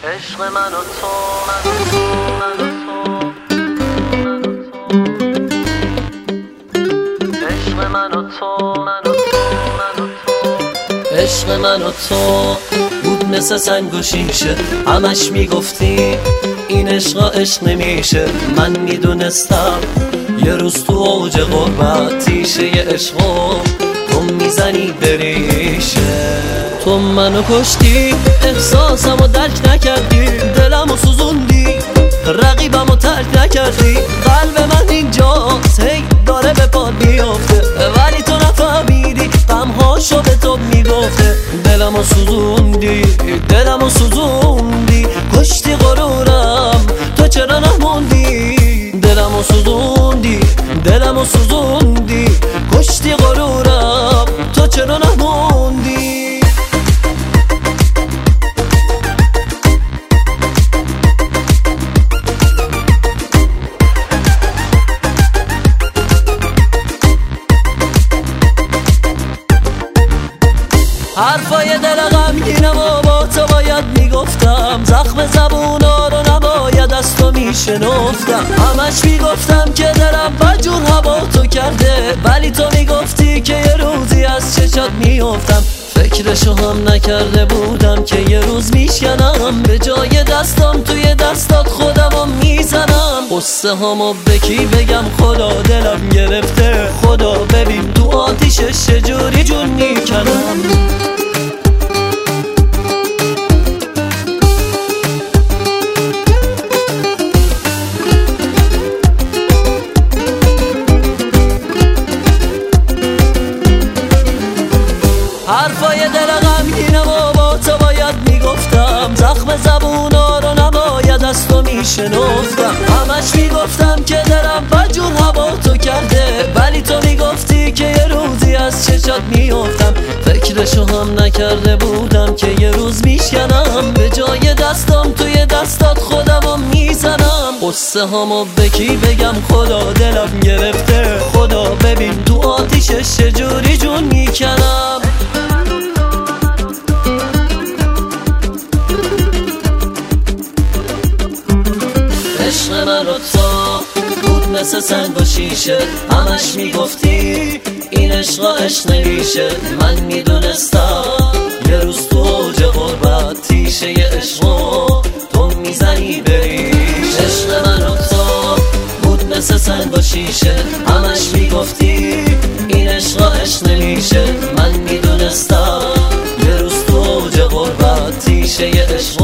عشق من و تو عشق من و تو عشق من و تو بود مثل سنگ و شیشه، همش میگفتی این عشق عشق نمیشه. من میدونستم یه روز تو اوج غربت تیشه ی عشقو تو میزنی بریشه. تو منو کشتی، احساسمو درک نکردی، دلمو سوزوندی، رقیبمو ترک نکردی. قلب من اینجاست هی داره به پاد میافته، ولی تو نفهمیدی غمهاشو به تو میگفته. دلمو سوزوندی، دلمو سوزوندی، کشتی غرورم تو چرا نموندی. دلمو سوزوندی، دلمو سوزوندی، کشتی غرورم تو چرا نموندی. حرفای دل غمگینم و با تو باید میگفتم، زخم زبونا رو نباید از تو میشنفتم. همش میگفتم که دلم بجور هوا تو کرده، ولی تو میگفتی که یه روزی از چشات میافتم. فکرشو هم نکرده بودم که یه روز میشکنم، به جای دستم توی دستات خودمو میزنم. قصه همو به کی بگم، خدا دلم گرفته، خدا ببین تو آتیشش چجوری جون میکنم. حرفای دل غمگینم و با تو باید میگفتم، زخم زبونا رو نباید از تو میشنفتم. همش میگفتم که دلم بجور هوا تو کرده، ولی تو میگفتی که یه روزی از چشات میافتم. فکرشو هم نکرده بودم که یه روز میشکنم، به جای دستم توی دستات خودمو میزنم. قصه همو به کی بگم، خدا دلم گرفته، خدا ببین تو آتیشش چجوری جون میکنم. عشق من و تو بود مثل سنگ و شیشه، همش میگفتی این عشق عشق نمیشه. من میدونستم یه روز تو اوج غربت تیشه ی عشقو تو میزنی بریش. عشق من و تو بود مثل سنگ و شیشه، همش میگفتی این عشق عشق نمیشه. من میدونستم یه روز تو اوج غربت تیشه ی عشقو